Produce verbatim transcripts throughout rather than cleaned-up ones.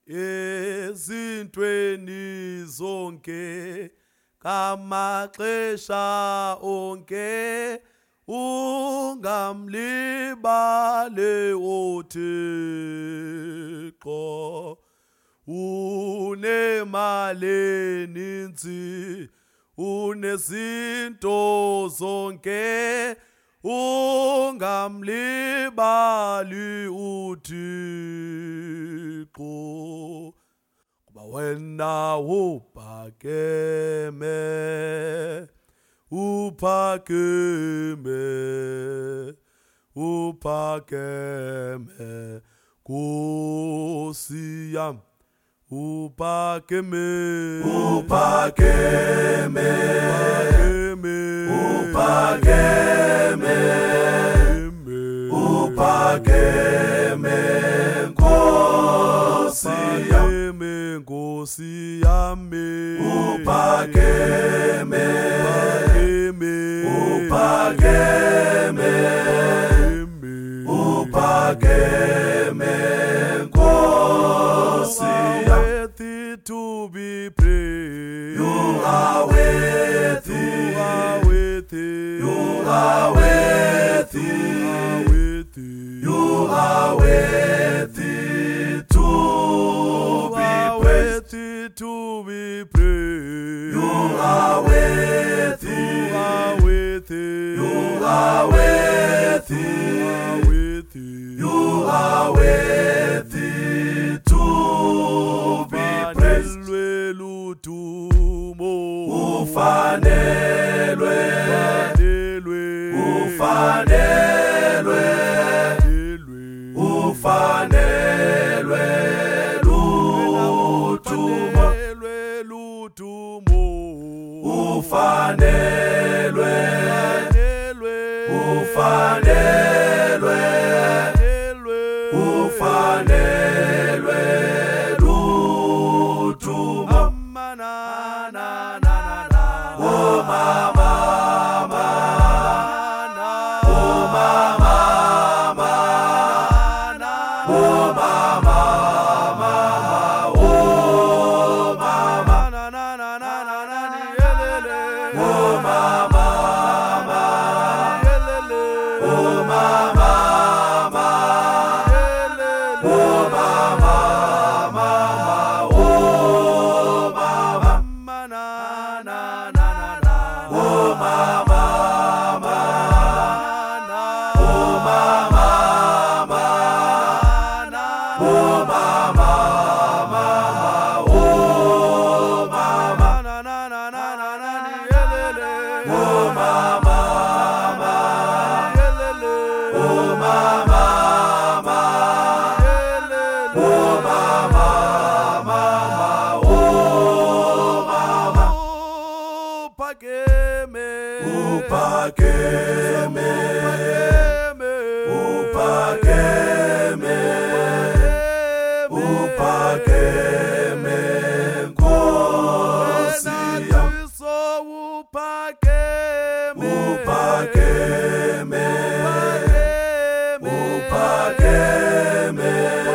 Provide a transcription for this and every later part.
ezintweni zonke kamaxesha onke ungamlibale uThixo unemali eninzi unezinto zonke ungamlibali uThixo kuba wena uphakeme uphakeme uphakeme Nkosi yami uphakeme uphakeme uphakeme uphakeme Nkosi yami Nkosi yami uphakeme uphakeme uphakeme Nkosi yami to be praised. You are worthy. You are worthy. You are worthy. You are worthy to be praised. To be praised. You are worthy. You are worthy. You are worthy. You are worthy to be praised. Ufanelwe, ufanelwe, ufanelwe, lutumo, ufanelwe, ufanelwe, ufanelwe, lutumo. Oh mama, mama, oh mama, mama, oh mama, mama, oh mama, oh mama, mama, oh mama, mama, oh mama, mama, oh mama. Oh mama, mama, oh mama, mama, oh mama, mama, oh mama, oh mama, mama, oh mama, mama, oh mama, mama, oh mama. Uphakeme, uphakeme, uphakeme, Nkosi yami. Uphakeme, uphakeme, uphakeme,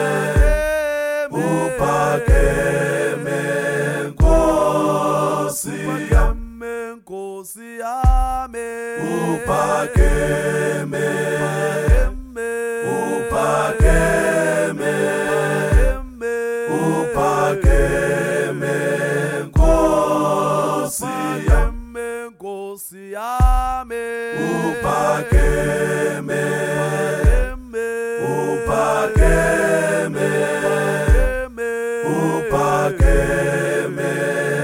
Nkosi yami. Nkosi yami uphakeme uphakeme uphakeme Nkosi yami Nkosi yami uphakeme uphakeme uphakeme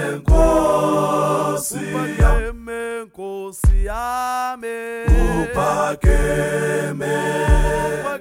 Nkosi yami Nkosi yami uphakeme